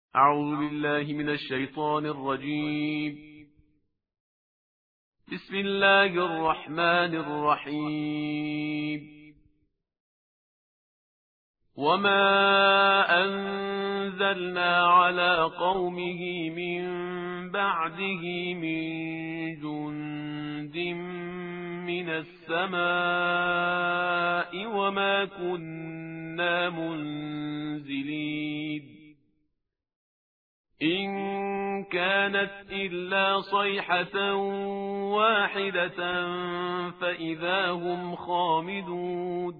أعوذ بالله من الشيطان الرجيم. بسم الله الرحمن الرحيم. وما أنزلنا على قومه من بعده من جند من السماء وما كنا منزلين إن كانت إلا صيحة واحدة فإذا هم خامدون.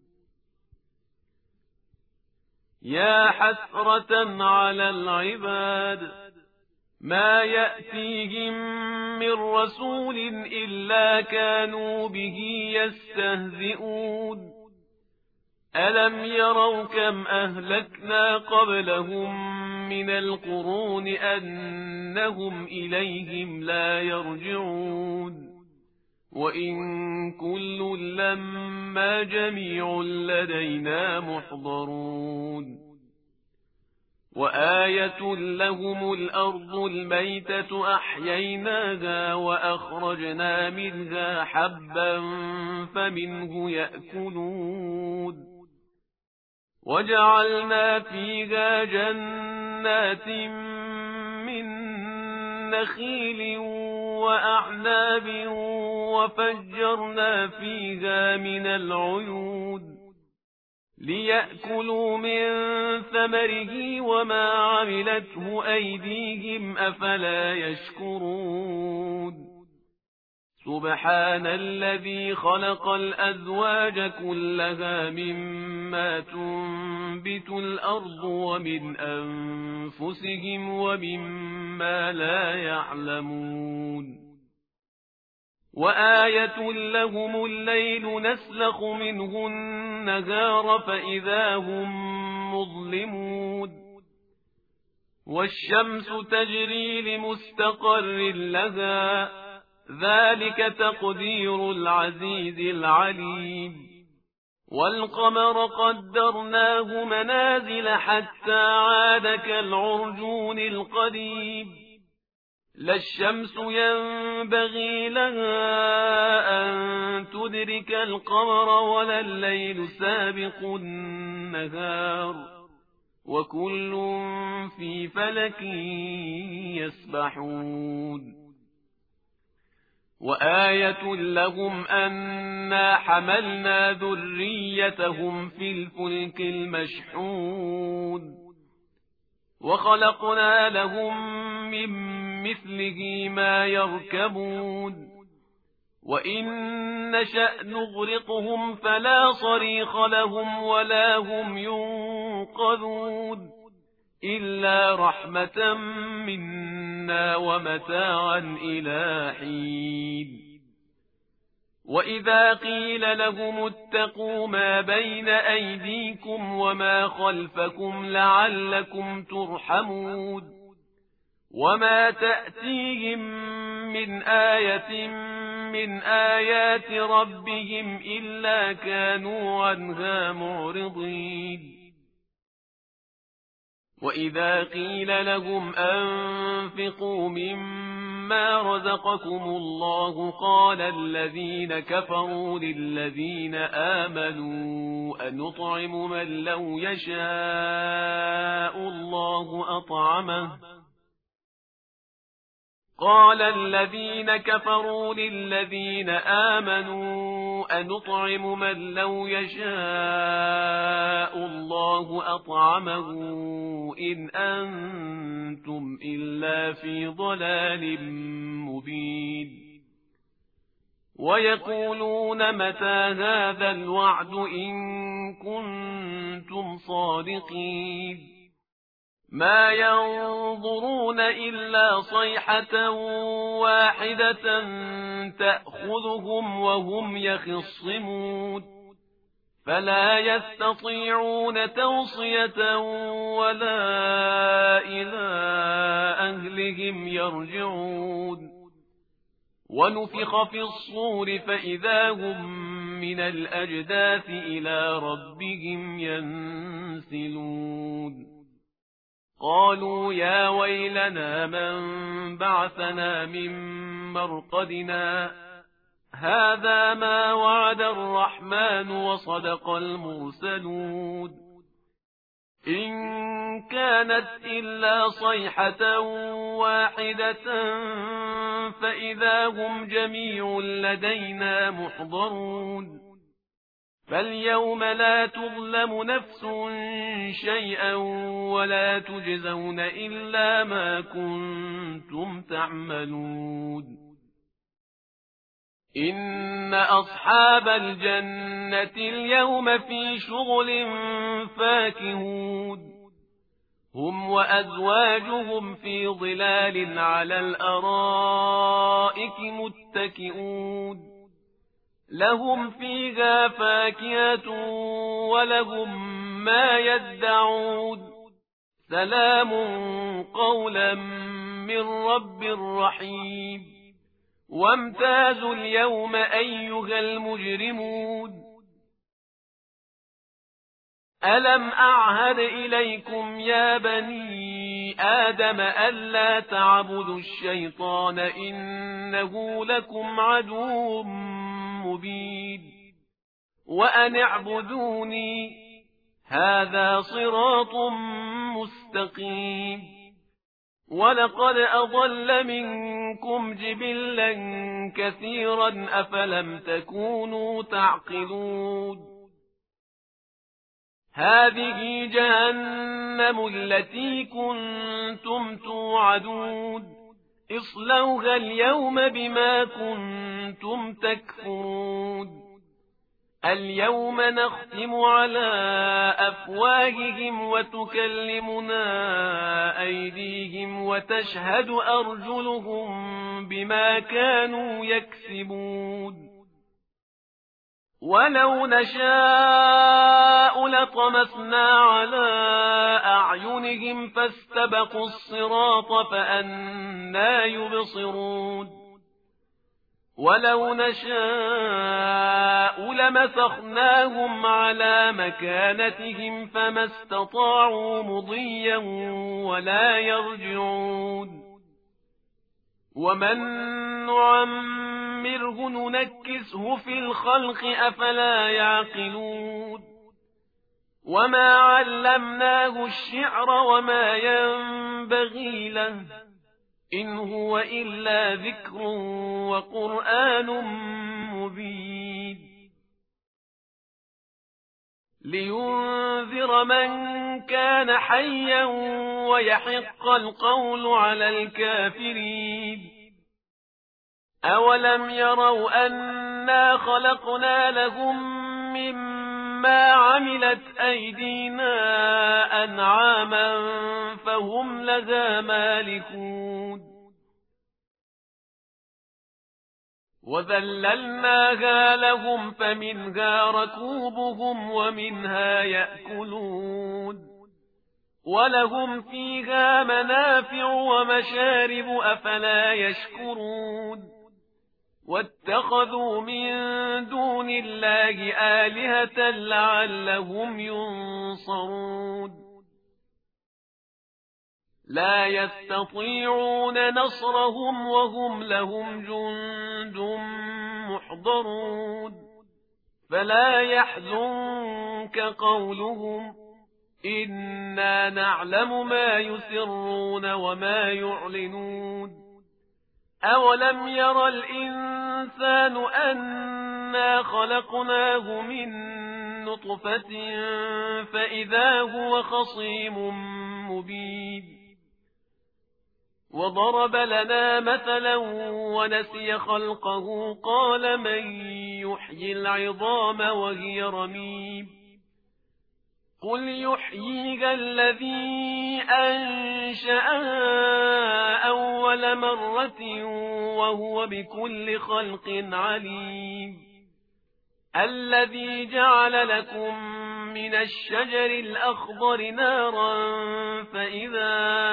يا حسرة على العباد ما يأتيهم من رسول إلا كانوا به يستهزئون. ألم يروا كم أهلكنا قبلهم من القرون أنهم إليهم لا يرجعون. وإن كل لما جميع لدينا محضرون. وآية لهم الأرض الميتة أحييناها وأخرجنا منها حبا فمنه يأكلون. وجعلنا فيها جنات من نخيل وأعناب وفجرنا فيها من العيون ليأكلوا من ثمره وما عملته أيديهم أفلا يشكرون. سبحان الذي خلق الأزواج كلها مما تنبت الأرض ومن أنفسهم ومما لا يعلمون. وآية لهم الليل نسلخ منه النهار فإذا هم مظلمون. والشمس تجري لمستقر لها ذلك تقدير العزيز العليم. والقمر قدرناه منازل حتى عاد كالعرجون القديم. لا الشمس ينبغي لها أن تدرك القمر ولا الليل سابق النهار وكل في فلك يسبحون. وآية لهم أنا حملنا ذريتهم في الفلك المشحون وخلقنا لهم من مثله ما يركبون. وإن نشأ نغرقهم فلا صريخ لهم ولا هم ينقذون إلا رحمة منا ومتاعا إلى حين. وإذا قيل لهم اتقوا ما بين أيديكم وما خلفكم لعلكم ترحمون. وما تأتيهم من آية من آيات ربهم إلا كانوا عنها معرضين. وإذا قيل لهم أنفقوا مما رزقكم الله قال الذين كفروا للذين آمنوا أنطعم من لو يشاء الله أطعمه قال الذين كفروا للذين آمنوا أنطعم من لو يشاء الله أطعمه إن أنتم إلا في ضلال مبين. ويقولون متى هذا الوعد إن كنتم صادقين. ما ينظرون إلا صيحة واحدة تأخذهم وهم يخصمون فلا يستطيعون توصية ولا إلى أهلهم يرجعون. ونفخ في الصور فإذا هم من الأجداث إلى ربهم ينسلون. قالوا يا ويلنا من بعثنا من مرقدنا هذا ما وعد الرحمن وصدق المرسلون إن كانت إلا صيحة واحدة فإذا هم جميع لدينا محضرون فاليوم لا تظلم نفس شيئا ولا تجزون إلا ما كنتم تعملون إن أصحاب الجنة اليوم في شغل فاكهون هم وأزواجهم في ظلال على الأرائك متكئون لهم فيها فاكهة ولهم ما يدعون سلام قولا من رب رحيم وامتازوا اليوم أيها المجرمون ألم أعهد إليكم يا بني آدم ألا تعبدوا الشيطان إنه لكم عدو مبين وأن اعبدوني هذا صراط مستقيم ولقد أضل منكم جبلا كثيرا أفلم تكونوا تعقلون هذه جهنم التي كنتم توعدون اصلوها اليوم بما كنتم تكفرون اليوم نختم على أفواههم وتكلمنا أيديهم وتشهد أرجلهم بما كانوا يكسبون ولو نشاء لطمسنا على أعينهم فاستبقوا الصراط فأنى يبصرون ولو نشاء لمسخناهم على مكانتهم فما استطاعوا مضيا ولا يرجعون ومن نعمره ننكسه في الخلق أفلا يعقلون وما علمناه الشعر وما ينبغي له إن هو إلا ذكر وقرآن مبين لينذر من كان حيا ويحق القول على الكافرين أولم يروا أنا خلقنا لهم مما عملت أيدينا أنعاما فهم لها مالكون وذللناها لهم فمنها ركوبهم ومنها يأكلون ولهم فيها منافع ومشارب أفلا يشكرون واتخذوا من دون الله آلهة لعلهم ينصرون لا يستطيعون نصرهم وهم لهم جند محضرون فلا يحزنك قولهم إنا نعلم ما يسرون وما يعلنون أولم ير الإنسان أنا خلقناه من نطفة فإذا هو خصيم مبين وضرب لنا مثلا ونسي خلقه قال من يحيي العظام وهي رميم قل يحييها الذي أنشأها أول مرة وهو بكل خلق عليم الذي جعل لكم من الشجر الأخضر نارا فإذا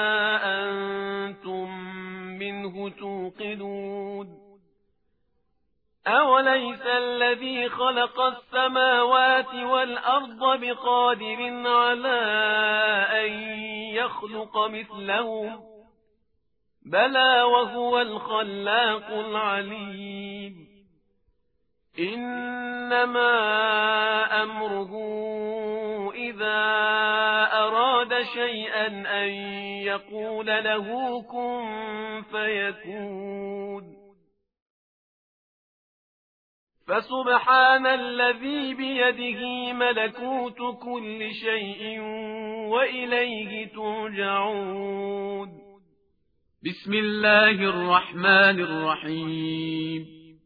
أنتم منه توقدون أوليس الذي خلق السماوات والأرض بقادر على أن يخلق مثلهم بلى وهو الخلاق العليم إنما أمره إذا أراد شيئا أن يقول له كن فيكون فسبحان الذي بيده ملكوت كل شيء وإليه ترجعون بسم الله الرحمن الرحيم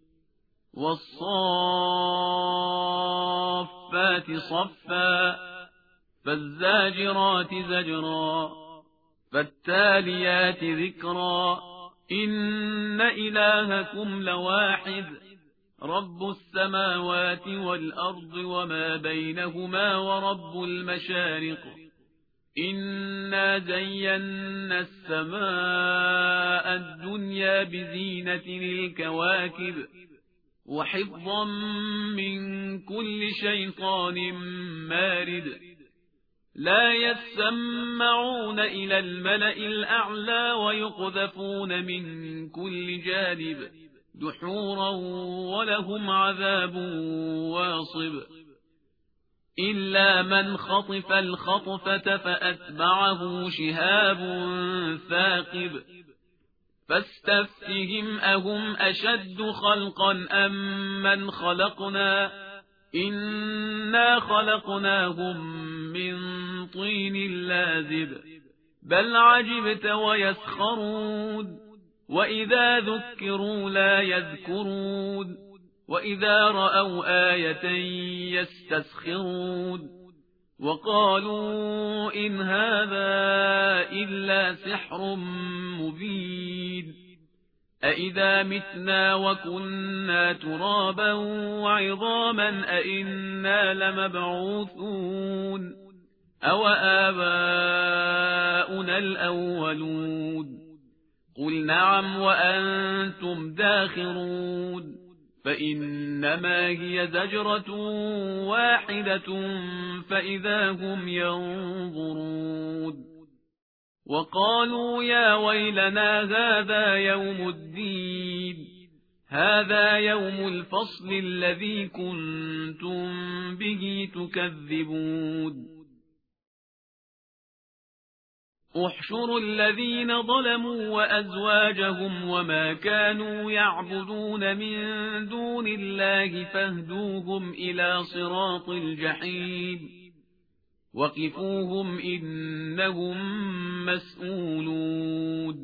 والصافات صفا فالزاجرات زجرا فالتاليات ذكرا إن إلهكم لواحد رب السماوات والأرض وما بينهما ورب المشارق إنا زينا السماء الدنيا بزينة الكواكب وحفظا من كل شيطان مارد لا يسمعون إلى الملأ الأعلى ويقذفون من كل جانب دحورا ولهم عذاب واصب إلا من خطف الخطفة فأتبعه شهاب ثاقب فاستفتهم أهم أشد خلقا أم من خلقنا إنا خلقناهم من طين لازب بل عجبت ويسخرون وإذا ذكروا لا يذكرون وإذا رأوا آية يستسخرون وقالوا إن هذا إلا سحر مبين أإذا متنا وكنا ترابا وعظاما أإنا لمبعوثون أو آباؤنا الأولون قل نعم وأنتم داخرون فإنما هي زجرة واحدة فإذا هم ينظرون وقالوا يا ويلنا هذا يوم الدين هذا يوم الفصل الذي كنتم به تكذبون احشروا الذين ظلموا وأزواجهم وما كانوا يعبدون من دون الله فاهدوهم إلى صراط الجحيم وقفوهم إنهم مسؤولون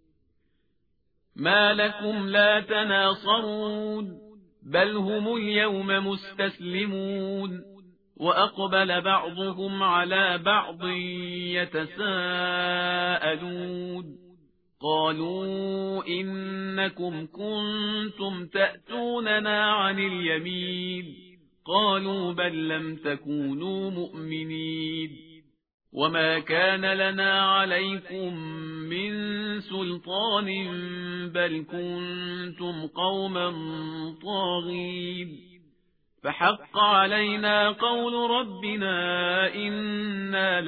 ما لكم لا تناصرون بل هم اليوم مستسلمون وأقبل بعضهم على بعض يتساءلون قالوا إنكم كنتم تأتوننا عن اليمين قالوا بل لم تكونوا مؤمنين وما كان لنا عليكم من سلطان بل كنتم قوما طاغين فحق علينا قول ربنا إنا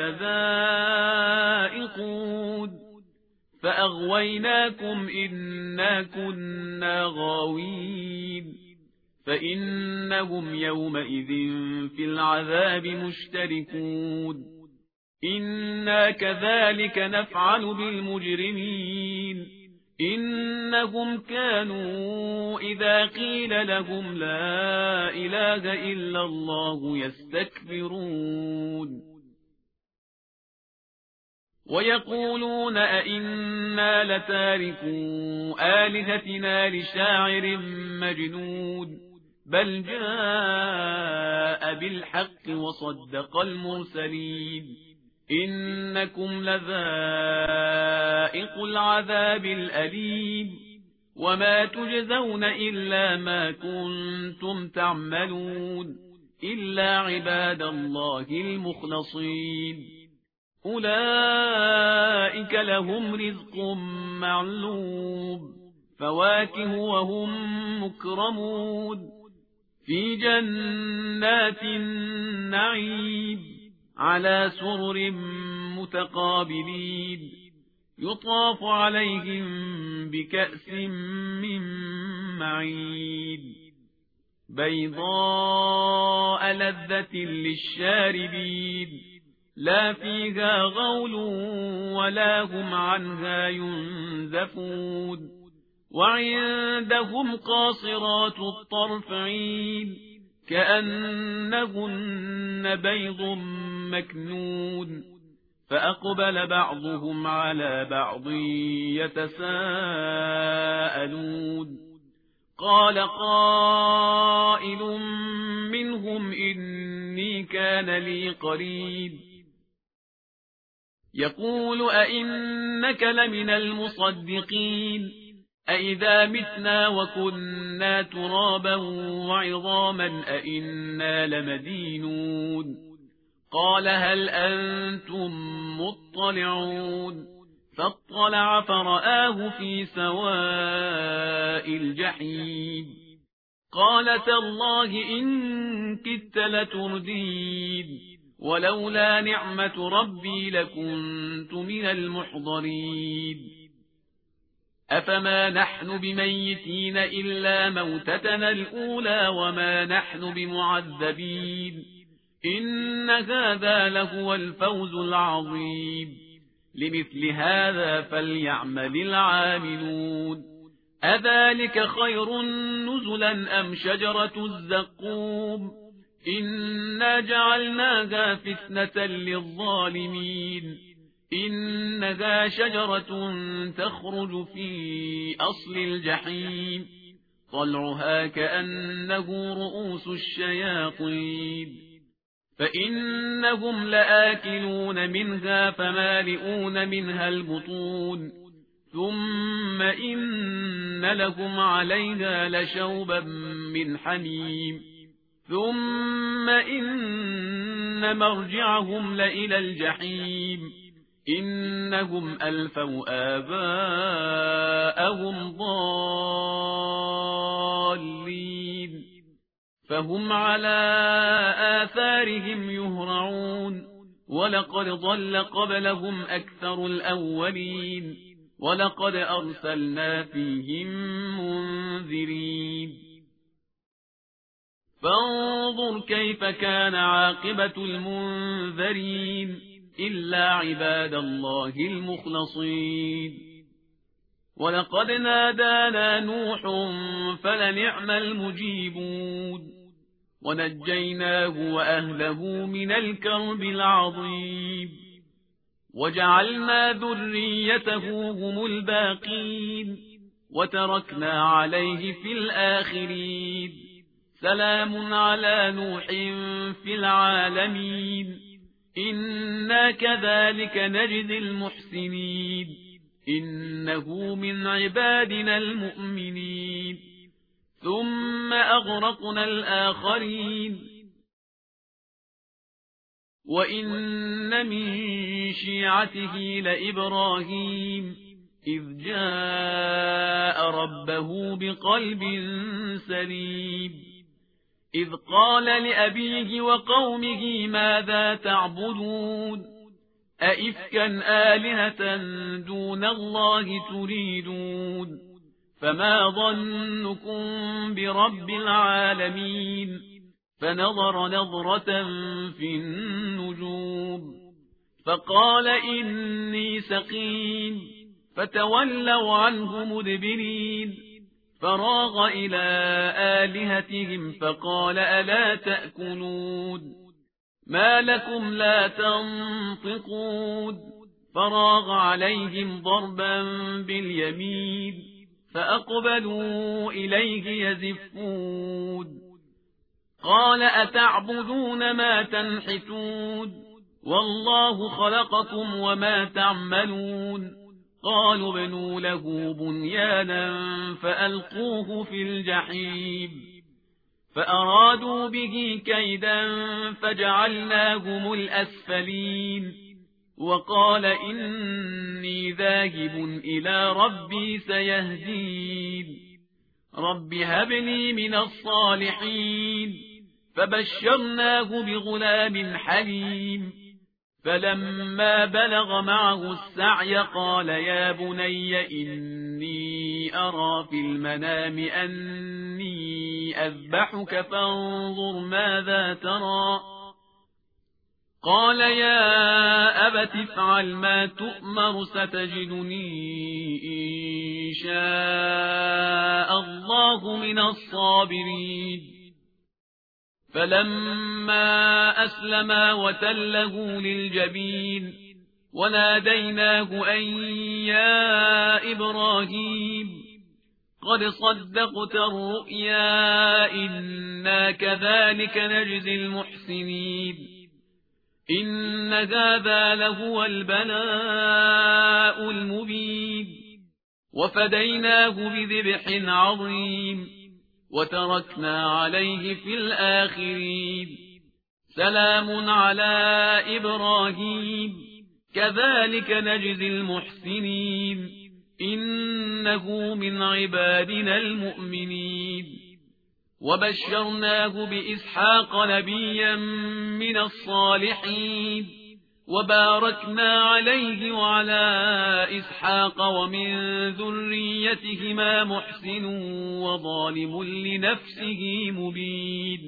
لذائقون فأغويناكم إنا كنا غاوين فإنهم يومئذ في العذاب مشتركون إنا كذلك نفعل بالمجرمين إنهم كانوا إذا قيل لهم لا إله إلا الله يستكبرون ويقولون أئنا لتاركو آلهتنا لشاعر مجنون بل جاء بالحق وصدق المرسلين إنكم لذائق العذاب الأليم وما تجزون إلا ما كنتم تعملون إلا عباد الله المخلصين أولئك لهم رزق معلوم فواكه وهم مكرمون في جنات النعيم على سرر متقابلين يطاف عليهم بكأس من معين بيضاء لذة للشاربين لا فيها غول ولا هم عنها ينزفون وعندهم قاصرات الطرف عين كأنهن بيض مكنون فأقبل بعضهم على بعض يتساءلون قال قائل منهم إني كان لي قرين يقول أئنك لمن المصدقين أئذا متنا وكنا ترابا وعظاما أئنا لمدينون قال هل أنتم مطلعون فاطلع فرآه في سواء الجحيم قال تالله إن كدت لتردين ولولا نعمة ربي لكنت من المحضرين أفما نحن بميتين إلا موتتنا الأولى وما نحن بمعذبين إن هذا لهو الفوز العظيم لمثل هذا فليعمل العاملون أذلك خير نزلا أم شجرة الزقوم إنا جعلناها فتنة للظالمين إنها شجرة تخرج في أصل الجحيم طلعها كأنه رؤوس الشياطين فإنهم لآكلون منها فمالئون منها البطون ثم إن لهم عليها لشوبا من حميم ثم إن مرجعهم لإلى الجحيم إنهم ألفوا آباءهم ضالين فهم على آثارهم يهرعون ولقد ضل قبلهم أكثر الأولين ولقد أرسلنا فيهم منذرين فانظر كيف كان عاقبة المنذرين إلا عباد الله المخلصين ولقد نادانا نوح فلنعم المجيبون ونجيناه وأهله من الكرب العظيم وجعلنا ذريته هم الباقين وتركنا عليه في الآخرين سلام على نوح في العالمين إنا كذلك نجزي المحسنين إنه من عبادنا المؤمنين ثم أغرقنا الآخرين وإن من شيعته لإبراهيم إذ جاء ربه بقلب سليم إذ قال لأبيه وقومه ماذا تعبدون أئفكا آلهة دون الله تريدون فما ظنكم برب العالمين فنظر نظرة في النجوم فقال إني سقيم فتولوا عنه مدبرين فراغ إلى آلهتهم فقال ألا تأكلون ما لكم لا تنطقون فراغ عليهم ضربا باليمين فأقبلوا إليه يزفون قال أتعبدون ما تنحتون والله خلقكم وما تعملون قالوا ابنوا له بنيانا فألقوه في الجحيم فأرادوا به كيدا فجعلناهم الأسفلين وقال إني ذاهب إلى ربي سيهدين رب هب لي من الصالحين فبشرناه بغلام حليم فلما بلغ معه السعي قال يا بني إني أرى في المنام أني أذبحك فانظر ماذا ترى. قال يا أبت افعل ما تؤمر ستجدني إن شاء الله من الصابرين. فلما أسلما وتله للجبين وناديناه أن يا إبراهيم قد صدقت الرؤيا إنا كذلك نجزي المحسنين إن هذا لهو البلاء المبين. وفديناه بذبح عظيم وتركنا عليه في الآخرين. سلام على إبراهيم كذلك نجزي المحسنين إنه من عبادنا المؤمنين. وبشرناه بإسحاق نبيا من الصالحين وباركنا عليه وعلى إسحاق ومن ذريتهما محسن وظالم لنفسه مبين.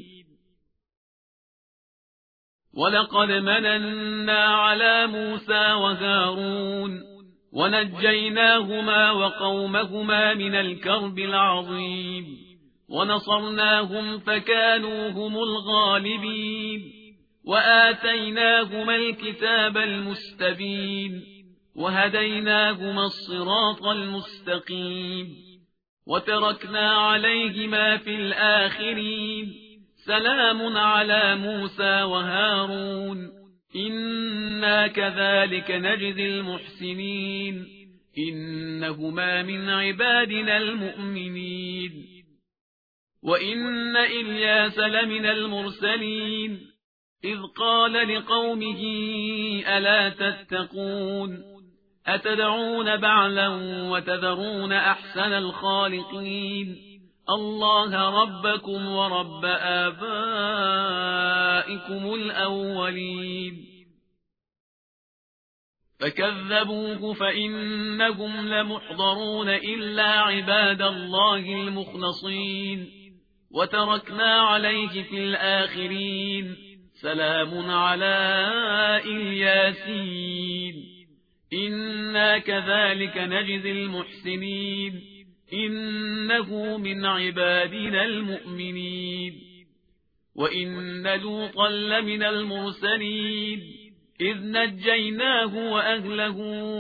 ولقد مننا على موسى وهارون ونجيناهما وقومهما من الكرب العظيم ونصرناهم فكانوا هم الغالبين. وآتيناهما الكتاب المستبين وهديناهما الصراط المستقيم وتركنا عليهما في الآخرين. سلام على موسى وهارون إنا كذلك نجزي المحسنين إنهما من عبادنا المؤمنين. وإن إلياس لمن المرسلين إذ قال لقومه ألا تتقون أتدعون بعلا وتذرون أحسن الخالقين الله ربكم ورب آبائكم الأولين. فكذبوه فإنهم لمحضرون إلا عباد الله المخلصين وتركنا عليه في الآخرين. سلام على الياسين إنا كذلك نجزي المحسنين إنه من عبادنا المؤمنين. وإن لوطا لمن المرسلين إذ نجيناه وأهله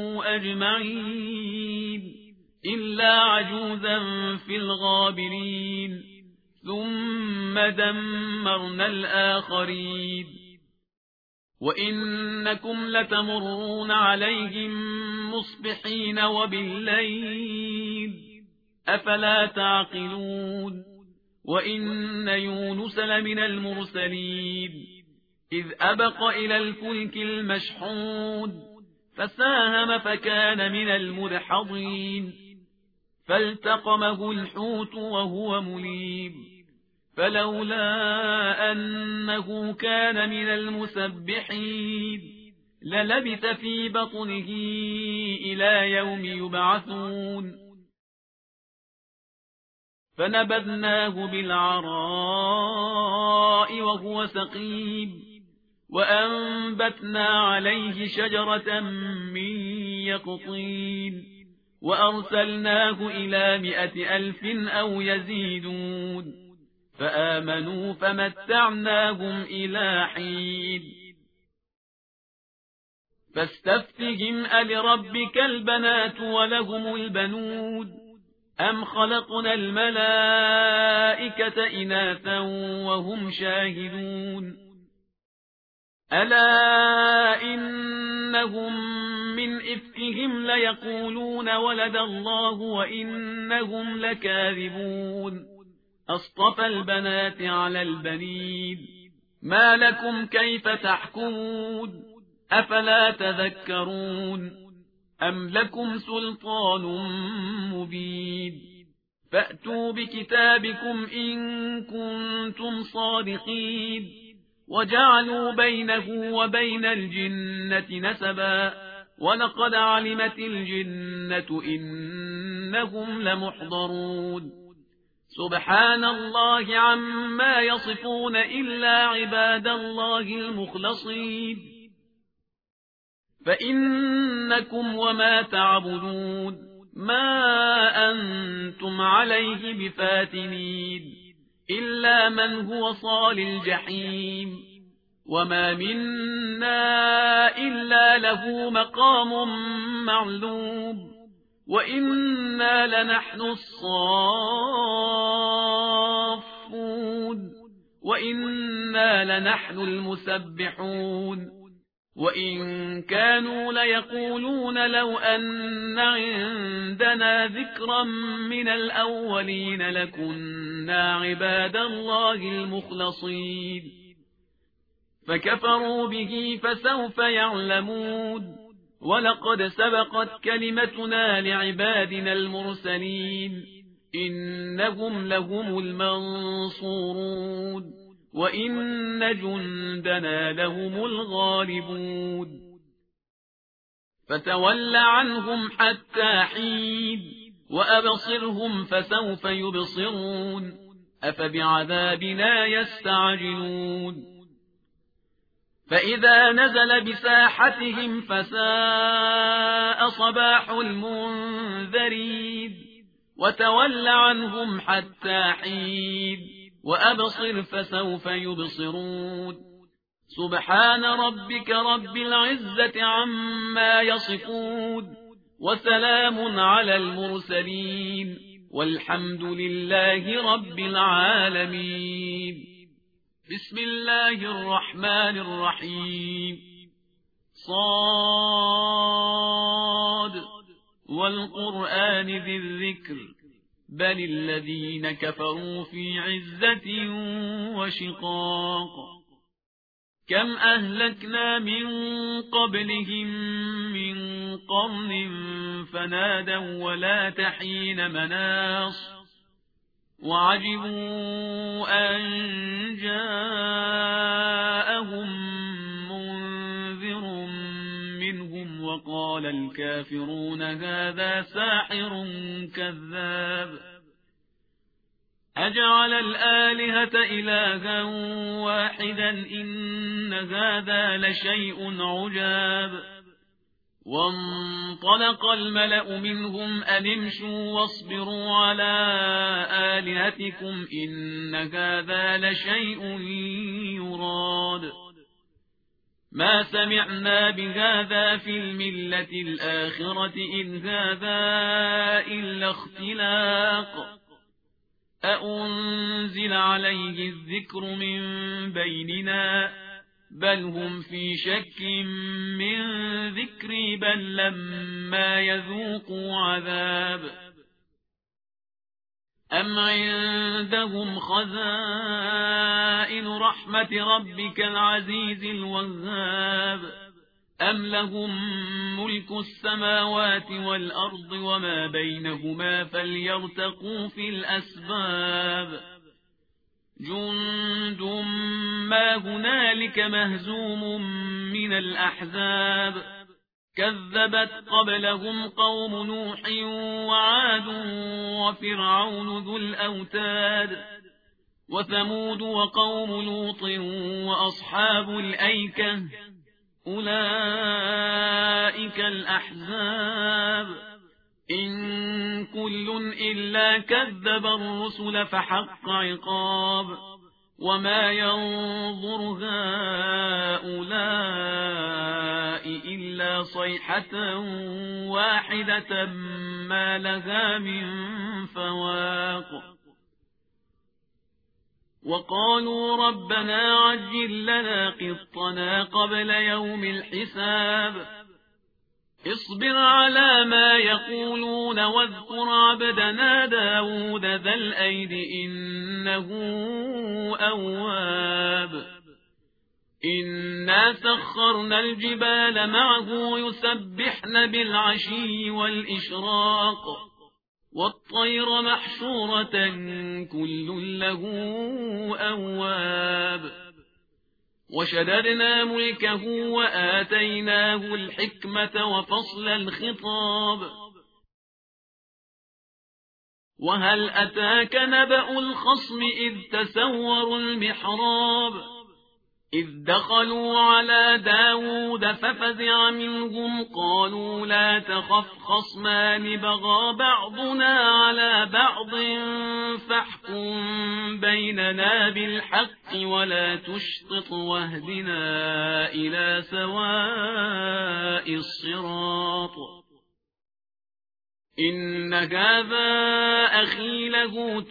أجمعين إلا عجوزا في الغابرين ثم دمرنا الآخرين. وإنكم لتمرون عليهم مصبحين وبالليل أفلا تعقلون. وإن يونس لمن المرسلين إذ أبق إلى الفلك المشحون فساهم فكان من المدحضين فالتقمه الحوت وهو مليم فلولا أنه كان من المسبحين للبث في بطنه إلى يوم يبعثون. فنبذناه بالعراء وهو سقيم وأنبتنا عليه شجرة من يقطين وأرسلناه إلى 100,000 أو يزيدون فآمنوا فمتعناهم إلى حين. فاستفتهم ألربك البنات ولهم البنون أم خلقنا الملائكة إناثا وهم شاهدون ألا إنهم من إفكهم ليقولون ولد الله وإنهم لكاذبون أصطفى البنات على البنين ما لكم كيف تحكمون أفلا تذكرون أم لكم سلطان مبين فأتوا بكتابكم إن كنتم صادقين وجعلوا بينه وبين الجنة نسبا ولقد علمت الجنة إنهم لمحضرون سبحان الله عما يصفون إلا عباد الله المخلصين فإنكم وما تعبدون ما أنتم عليه بفاتنين إلا من هو صال الجحيم وما منا إلا له مقام معلوم وإنا لنحن الصافون وإنا لنحن المسبحون وإن كانوا ليقولون لو أن عندنا ذكرا من الأولين لكنا عباد الله المخلصين فكفروا به فسوف يعلمون ولقد سبقت كلمتنا لعبادنا المرسلين إنهم لهم المنصورون وإن جندنا لهم الغالبون فتول عنهم حتى حين وأبصرهم فسوف يبصرون أفبعذابنا يستعجلون فإذا نزل بساحتهم فساء صباح المنذرين وتول عنهم حتى حين وأبصر فسوف يبصرون سبحان ربك رب العزة عما يصفون وسلام على المرسلين والحمد لله رب العالمين بسم الله الرحمن الرحيم صاد والقرآن ذي الذكر بل الذين كفروا في عزة وشقاق كم أهلكنا من قبلهم من قرن فنادوا ولا تحين مناص وعجبوا أن جاءهم منذر منهم وقال الكافرون هذا ساحر كذاب أجعل الآلهة إلها واحدا إن هذا لشيء عجاب وانطلق الملأ منهم أن امشوا واصبروا على آلهتكم إن هذا لشيء يراد ما سمعنا بهذا في الملة الآخرة إن هذا إلا اختلاق أأنزل عليه الذكر من بيننا بل هم في شك من ذكري بل لما يذوقوا عذاب أم عندهم خزائن رحمة ربك العزيز الوهاب أم لهم ملك السماوات والأرض وما بينهما فليرتقوا في الأسباب جند ما هنالك مهزوم من الأحزاب كذبت قبلهم قوم نوح وعاد وفرعون ذو الأوتاد وثمود وقوم لوط وأصحاب الأيكة أولئك الأحزاب إن كل إلا كذب الرسل فحق عقاب وما ينظر هؤلاء إلا صيحة واحدة ما لها من فواق وقالوا ربنا عجل لنا قطنا قبل يوم الحساب اصبر على ما يقولون واذكر عبدنا داود ذا الأيد إنه أواب إنا سخرنا الجبال معه يسبحن بالعشي والإشراق والطير محشورة كل له أواب وشددنا ملكه وآتيناه الحكمة وفصل الخطاب. وهل أتاك نبأ الخصم إذ تسوروا المحراب إذ دخلوا على داود ففزع منهم قالوا لا تخف خصمان بغى بعضنا على بعض فاحكم بيننا بالحق ولا تشطط واهدنا إلى سواء الصراط. إن هذا أخي له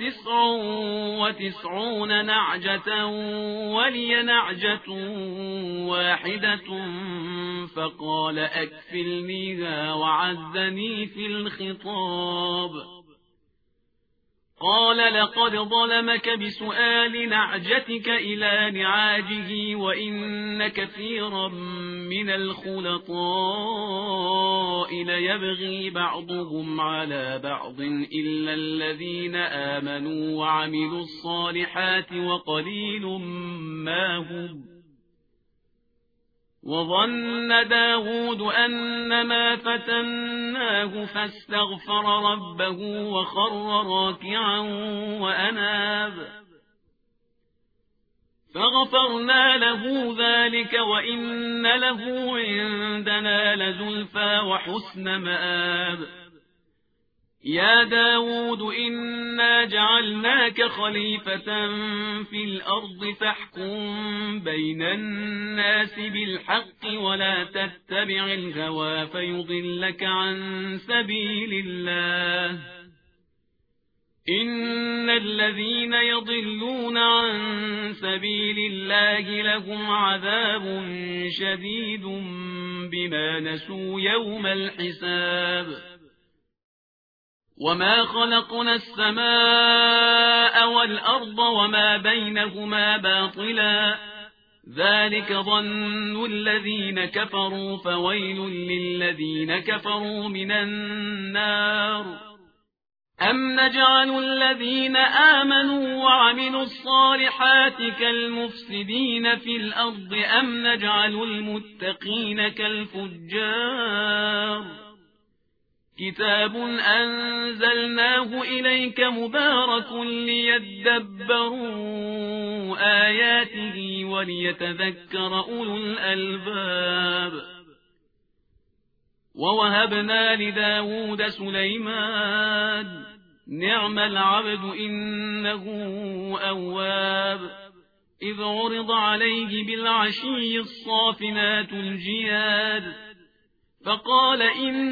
99 نعجة ولي نعجة واحدة فقال أكفلنيها وعزني في الخطاب. قال لقد ظلمك بسؤال نعجتك إلى نعاجه وإن كثيرا من الخلطاء ليبغي بعضهم على بعض إلا الذين آمنوا وعملوا الصالحات وقليل ما هم. وظن داود أنما فتناه فاستغفر ربه وخر راكعا وأناب فغفرنا له ذلك وإن له عندنا لزلفى وحسن مآب. يا داود إنا جعلناك خليفة في الأرض فاحكم بين الناس بالحق ولا تتبع الهوى فيضلك عن سبيل الله. إن الذين يضلون عن سبيل الله لهم عذاب شديد بما نسوا يوم الحساب. وما خلقنا السماء والأرض وما بينهما باطلا ذلك ظن الذين كفروا فويل للذين كفروا من النار. أم نجعل الذين آمنوا وعملوا الصالحات كالمفسدين في الأرض أم نجعل المتقين كالفجار. كتاب أنزلناه إليك مبارك ليدبروا آياته وليتذكر أولو الألباب. ووهبنا لداود سليمان نعم العبد إنه أواب. إذ عرض عليه بالعشي الصافنات الجياد فقال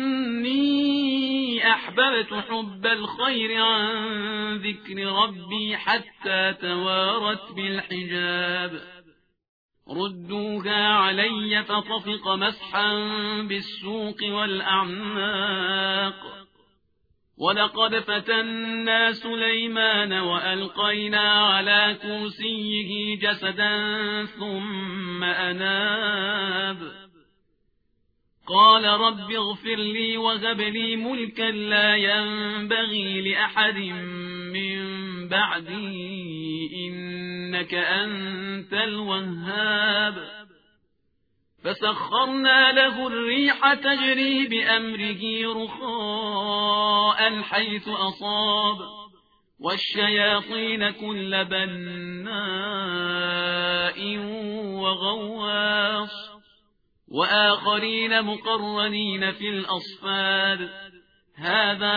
إني أحببت حب الخير عن ذكر ربي حتى توارت بالحجاب. ردوها علي فطفق مسحا بالسوق والأعناق. ولقد فتنا سليمان وألقينا على كرسيه جسدا ثم أناب. قال رب اغفر لي وهب لي ملكا لا ينبغي لأحد من بعدي إنك أنت الوهاب. فسخرنا له الريح تجري بأمره رخاء حيث أصاب والشياطين كل بناء وغواص وآخرين مقرنين في الأصفاد. هذا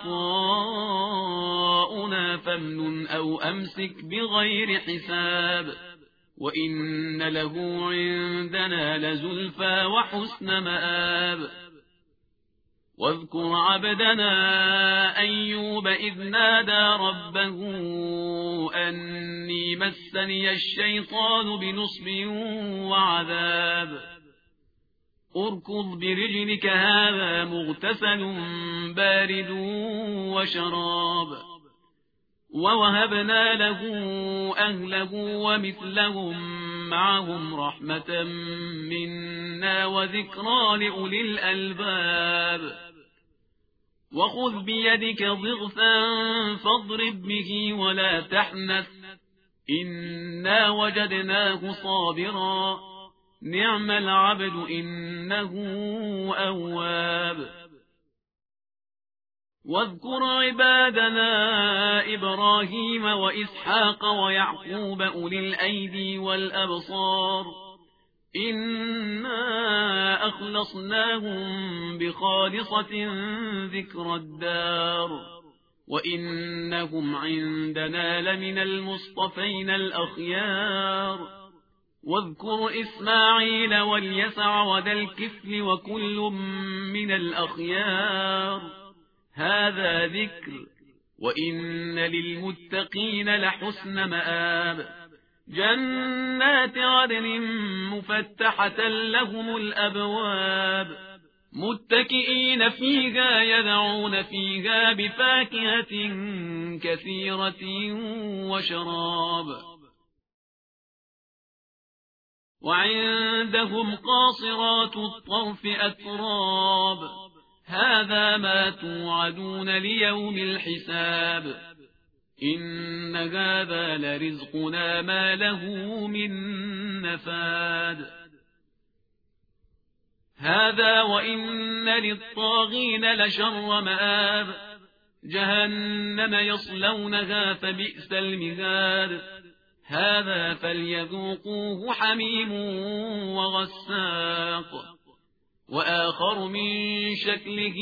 عطاؤنا فامنن أو أمسك بغير حساب. وإن له عندنا لزلفى وحسن مآب. واذكر عبدنا أيوب إذ نادى ربه أني مسني الشيطان بنصب وعذاب. اركض برجلك هذا مغتسل بارد وشراب. ووهبنا له أهله ومثلهم معهم رحمة منا وذكرى لأولي الألباب. وخذ بيدك ضغثا فاضرب به ولا تحنث إنا وجدناه صابرا نعم العبد إنه أواب. واذكر عبادنا إبراهيم وإسحاق ويعقوب أولي الأيدي والأبصار إنا أخلصناهم بخالصة ذكر الدار وإنهم عندنا لمن المصطفين الأخيار. واذكر إسماعيل واليسع وذا الكفل وكل من الأخيار هذا ذكر وإن للمتقين لحسن مآب. جنات عدن مفتحة لهم الأبواب متكئين فيها يدعون فيها بفاكهة كثيرة وشراب. وعندهم قاصرات الطرف أتراب هذا ما توعدون ليوم الحساب إن هذا لرزقنا ما له من نفاد. هذا وإن للطاغين لشر مآب جهنم يصلونها فبئس المهاد هذا فليذوقوه حميم وغساق وآخر من شكله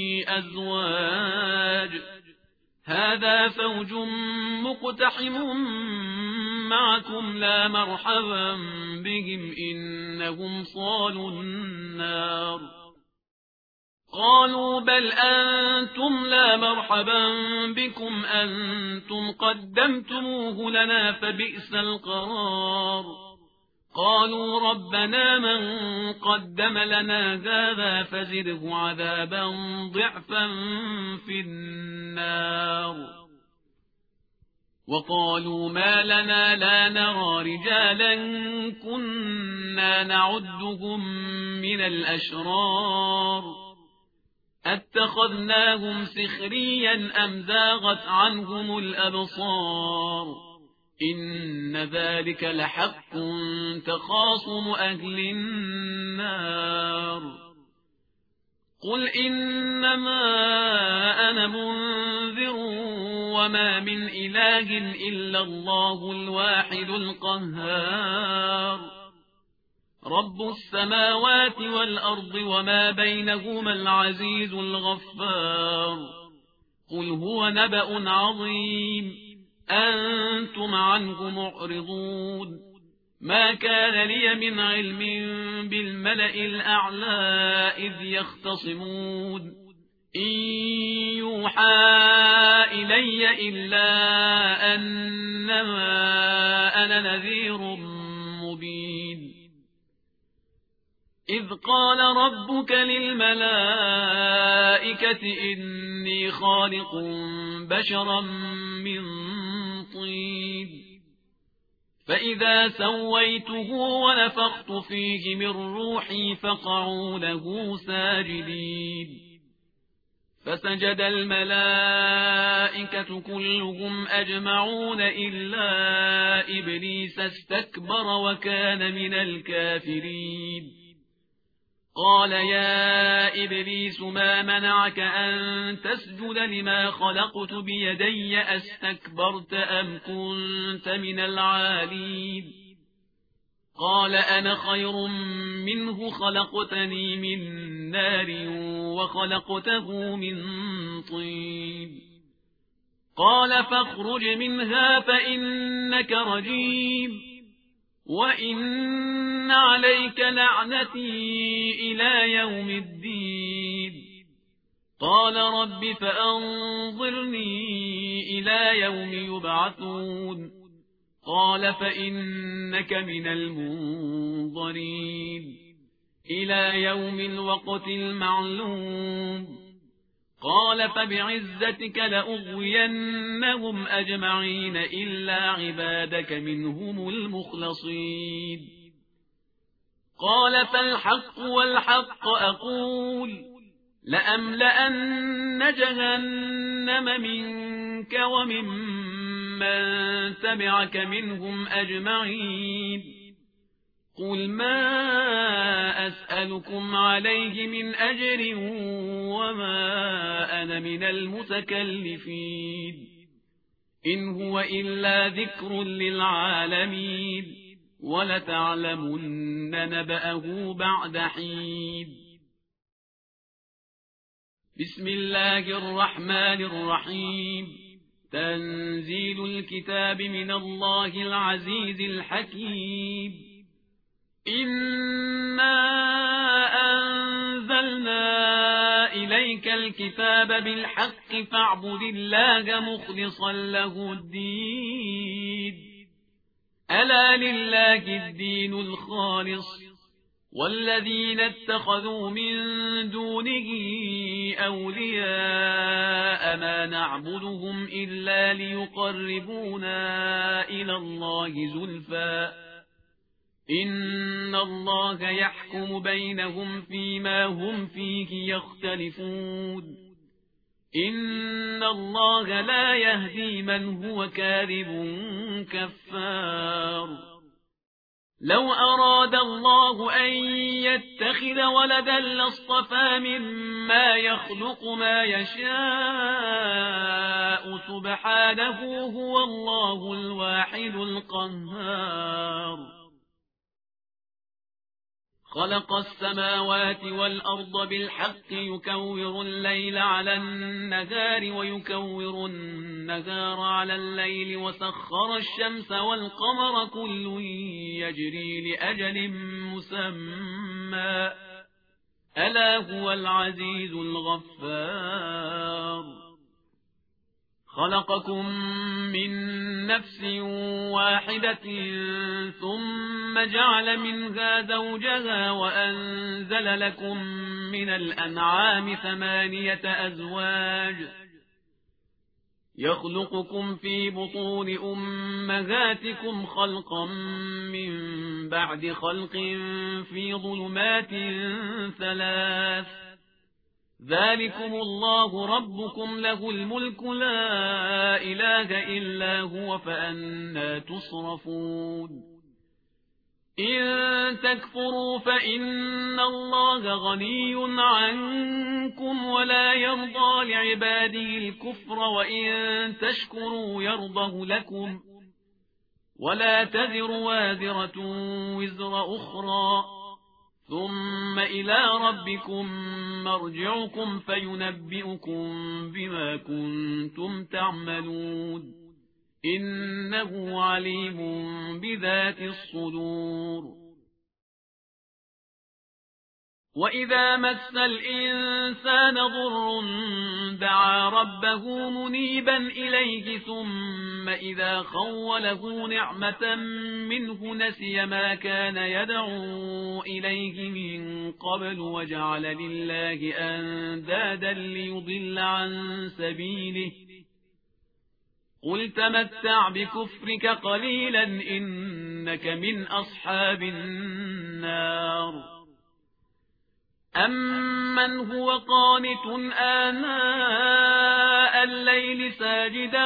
أزواج هذا فوج مقتحم معكم لا مرحبا بهم إنهم صالوا النار. قالوا بل أنتم لا مرحبا بكم أنتم قدمتموه لنا فبئس القرار. قالوا ربنا من قدم لنا هذا فزده عذابا ضعفا في النار. وقالوا ما لنا لا نرى رجالا كنا نعدهم من الأشرار أتخذناهم سخريا أم زاغت عنهم الأبصار إن ذلك لحق تخاصم أهل النار. قل إنما أنا منذر وما من إله إلا الله الواحد القهار رب السماوات والأرض وما بينهما العزيز الغفار. قل هو نبأ عظيم أنتم عنه معرضون ما كان لي من علم بالملأ الأعلى إذ يختصمون إن يوحى إلي إلا أنما أنا نذير مبين. إذ قال ربك للملائكة إني خالق بشرا من طين فإذا سويته ونفخت فيه من روحي فقعوا له ساجدين. فسجد الملائكة كلهم أجمعون إلا إبليس استكبر وكان من الكافرين. قال يا إبليس ما منعك أن تسجد لما خلقت بيدي أستكبرت أم كنت من العالين. قال أنا خير منه خلقتني من نار وخلقته من طين. قال فاخرج منها فإنك رجيم وإن عليك لعنتي إلى يوم الدين. قال رب فأنظرني إلى يوم يبعثون. قال فإنك من المنظرين إلى يوم الوقت المعلوم. قال فبعزتك لأغوينهم أجمعين إلا عبادك منهم المخلصين. قال فالحق والحق أقول لأملأن جهنم منك ومن من تبعك منهم أجمعين قل ما أسألكم عليه من أجر وما أنا من المتكلفين إن هو إلا ذكر للعالمين ولتعلمن نبأه بعد حين بسم الله الرحمن الرحيم تنزيل الكتاب من الله العزيز الحكيم إنا أنزلنا إليك الكتاب بالحق فاعبد الله مخلصا له الدين ألا لله الدين الخالص والذين اتخذوا من دونه أولياء ما نعبدهم إلا ليقربونا إلى الله زلفى إن الله يحكم بينهم فيما هم فيه يختلفون إن الله لا يهدي من هو كاذب كفار لو أراد الله أن يتخذ ولدا لاصطفى مما يخلق ما يشاء سبحانه هو الله الواحد القهار خلق السماوات والأرض بالحق يكور الليل على النهار ويكور النهار على الليل وسخر الشمس والقمر كل يجري لأجل مسمى ألا هو العزيز الغفار خلقكم من نفس واحدة ثم جعل منها زوجها وأنزل لكم من الأنعام 8 أزواج يخلقكم في بطون أمهاتكم خلقا من بعد خلق في ظلمات 3 ذلكم الله ربكم له الملك لا إله إلا هو فأنى تصرفون إن تكفروا فإن الله غني عنكم ولا يرضى لعباده الكفر وإن تشكروا يرضه لكم ولا تذر وازرة وزر أخرى ثم إلى ربكم مرجعكم فينبئكم بما كنتم تعملون إنه عليم بذات الصدور وإذا مس الإنسان ضر دعا ربه منيبا إليه ثم إذا خوله نعمة منه نسي ما كان يدعو إليه من قبل وجعل لله أندادا ليضل عن سبيله قل تمتع بكفرك قليلا إنك من أصحاب النار أمن هو قانت آناء الليل ساجدا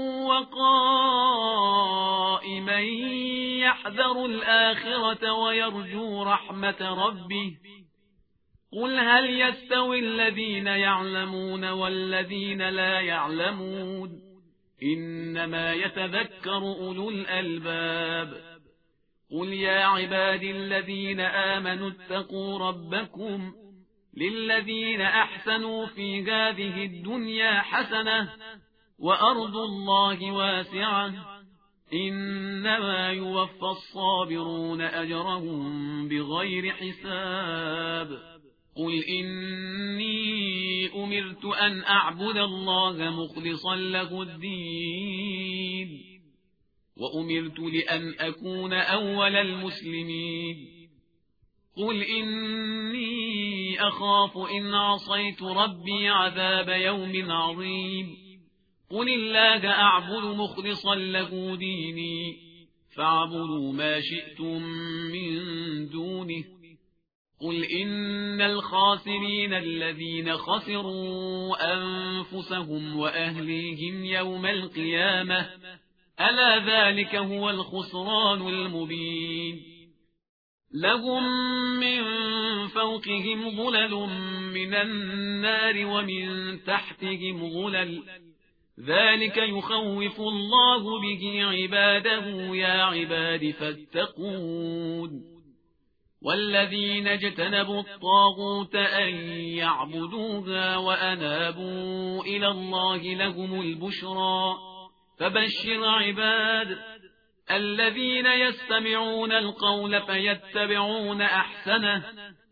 وقائما يحذر الآخرة ويرجو رحمة ربه قل هل يستوي الذين يعلمون والذين لا يعلمون إنما يتذكر أولو الألباب قل يا عبادي الذين آمنوا اتقوا ربكم للذين أحسنوا في هذه الدنيا حسنة وأرض الله واسعة إنما يوفى الصابرون أجرهم بغير حساب قل إني أمرت أن أعبد الله مخلصا له الدين وأمرت لأن أكون أول المسلمين قل إني أخاف إن عصيت ربي عذاب يوم عظيم قل الله أعبد مخلصا له ديني فاعبدوا ما شئتم من دونه قل إن الخاسرين الذين خسروا أنفسهم وأهليهم يوم القيامة ألا ذلك هو الخسران المبين. لهم من فوقهم ظلل من النار ومن تحتهم ظلل، ذلك يخوف الله به عباده يا عباد فاتقون. والذين اجتنبوا الطاغوت أن يعبدوها وأنابوا إلى الله لهم البشرى، فبشر عباد الذين يستمعون القول فيتبعون أحسنه،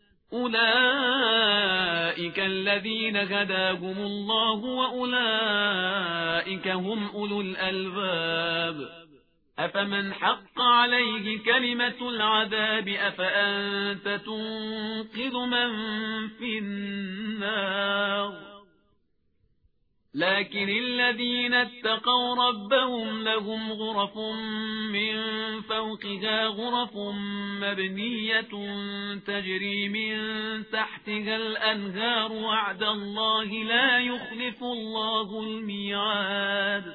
أولئك الذين هداهم الله وأولئك هم أولو الألباب. أفمن حق عليه كلمة العذاب أفأنت تنقذ من في النار. لكن الذين اتقوا ربهم لهم غرف من فوقها غرف مبنية تجري من تحتها الأنهار، وعد الله لا يخلف الله الميعاد.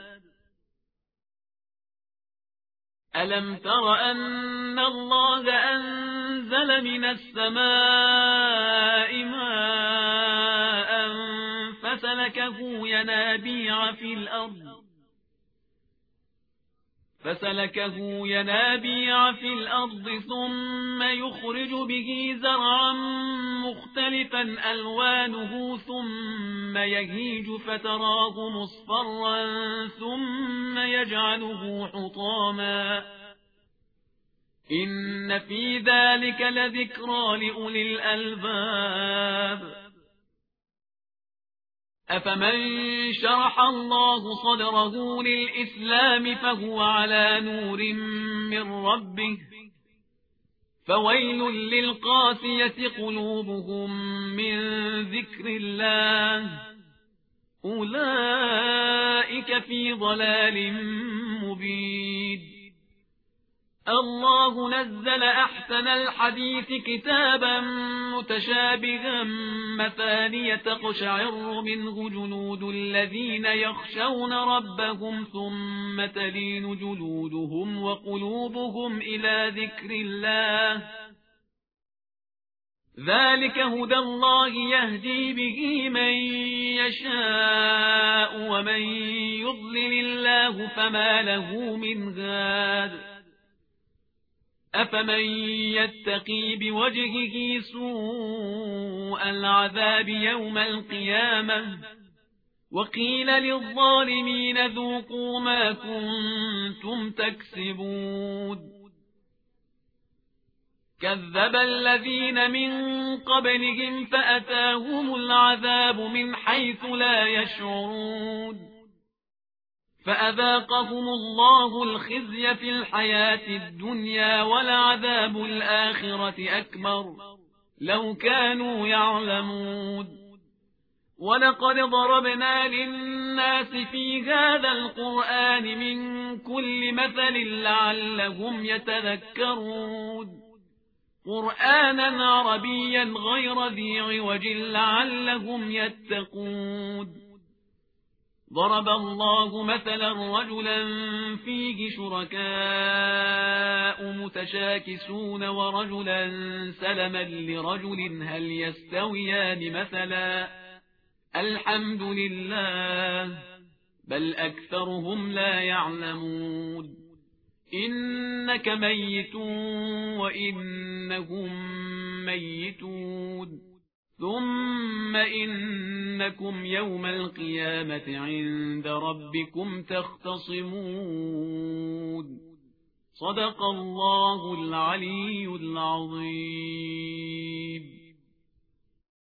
ألم تر أن الله أنزل من السماء ماء فسلكه ينابيع في الأرض ثم يخرج به زرعا مختلفا ألوانه ثم يهيج فتراه مصفرا ثم يجعله حطاما، إن في ذلك لذكرى لأولي الألباب. أفمن شرح الله صدره للإسلام فهو على نور من ربه، فويل للقاسية قلوبهم من ذكر الله، أولئك في ضلال مبين. الله نزل أحسن الحديث كتابا متشابها مثانية تقشعر منه جلود الذين يخشون ربهم ثم تلين جلودهم وقلوبهم إلى ذكر الله، ذلك هدى الله يهدي به من يشاء ومن يضلل الله فما له من هاد. أفمن يتقي بوجهه سوء العذاب يوم القيامة وقيل للظالمين ذوقوا ما كنتم تكسبون. كذب الذين من قبلهم فأتاهم العذاب من حيث لا يشعرون، فأذاقهم الله الخزي في الحياة الدنيا ولعذاب الآخرة أكبر لو كانوا يعلمون. ولقد ضربنا للناس في هذا القرآن من كل مثل لعلهم يتذكرون، قرآنا عربيا غير ذي عوج لعلهم يتقون. ضرب الله مثلا رجلا فيه شركاء متشاكسون ورجلا سلما لرجل هل يستويان مثلا، الحمد لله بل أكثرهم لا يعلمون. إنك ميت وإنهم ميتون ثم إنكم يوم القيامة عند ربكم تختصمون. صدق الله العلي العظيم.